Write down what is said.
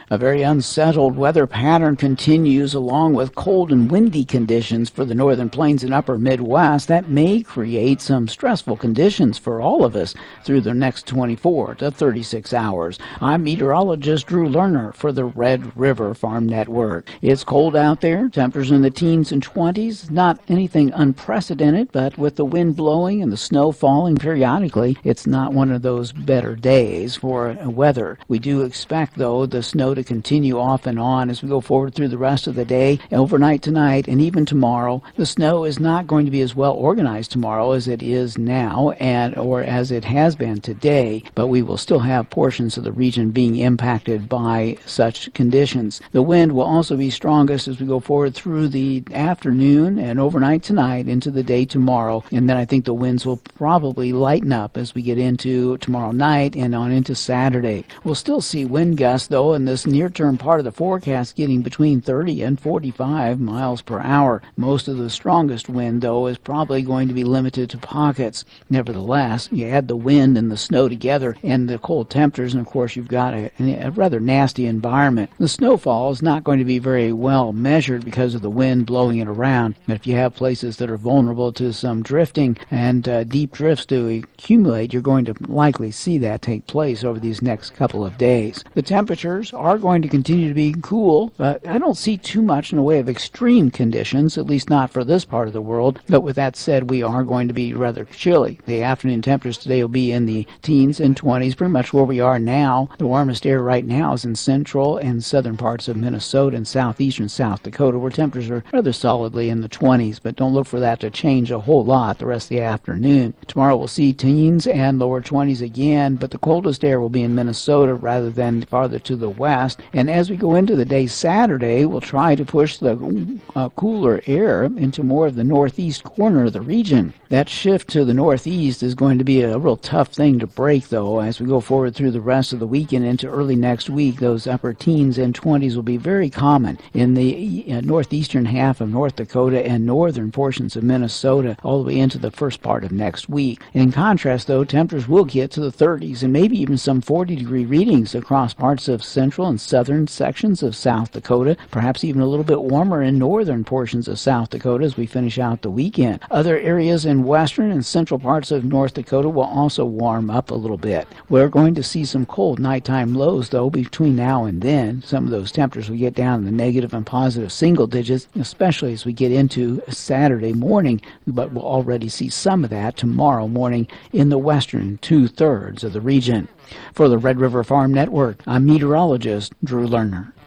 A very unsettled weather pattern continues along with cold and windy conditions for the northern plains and upper Midwest. That may create some stressful conditions for all of us through the next 24 to 36 hours. I'm meteorologist Drew Lerner for the Red River Farm Network. It's cold out there, temperatures in the teens and 20s, not anything unprecedented, but with the wind blowing and the snow falling periodically, it's not one of those better days for weather. We do expect, though, the snow to continue off and on as we go forward through the rest of the day, overnight tonight, and even tomorrow. The snow is not going to be as well organized tomorrow as it is now or as it has been today, but we will still have portions of the region being impacted by such conditions. The wind will also be strongest as we go forward through the afternoon and overnight tonight into the day tomorrow, and then I think the winds will probably lighten up as we get into tomorrow night and on into Saturday. We'll still see wind gusts, though, in this near-term part of the forecast getting between 30 and 45 miles per hour. Most of the strongest wind, though, is probably going to be limited to pockets. Nevertheless, you add the wind and the snow together and the cold temperatures, and of course you've got a rather nasty environment. The snowfall is not going to be very well measured because of the wind blowing it around. But if you have places that are vulnerable to some drifting and deep drifts to accumulate, you're going to likely see that take place over these next couple of days. The temperatures are going to continue to be cool, but I don't see too much in the way of extreme conditions, at least not for this part of the world. But with that said, we are going to be rather chilly. The afternoon temperatures today will be in the teens and 20s, pretty much where we are now. The warmest air right now is in central and southern parts of Minnesota and southeastern South Dakota, where temperatures are rather solidly in the 20s, but don't look for that to change a whole lot the rest of the afternoon. Tomorrow we'll see teens and lower 20s again, but the coldest air will be in Minnesota rather than farther to the west. And as we go into the day Saturday, we'll try to push the cooler air into more of the northeast corner of the region. That shift to the northeast is going to be a real tough thing to break, though. As we go forward through the rest of the weekend into early next week, those upper teens and 20s will be very common in the northeastern half of North Dakota and northern portions of Minnesota all the way into the first part of next week. In contrast, though, temperatures will get to the 30s and maybe even some 40-degree readings across parts of central and southern sections of South Dakota, perhaps even a little bit warmer in northern portions of South Dakota as we finish out the weekend. Other areas in western and central parts of North Dakota will also warm up a little bit. We're going to see some cold nighttime lows, though, between now and then. Some of those temperatures will get down in the negative and positive single digits, especially as we get into Saturday morning, but we'll already see some of that tomorrow morning in the western two-thirds of the region. For the Red River Farm Network, I'm meteorologist Drew Lerner.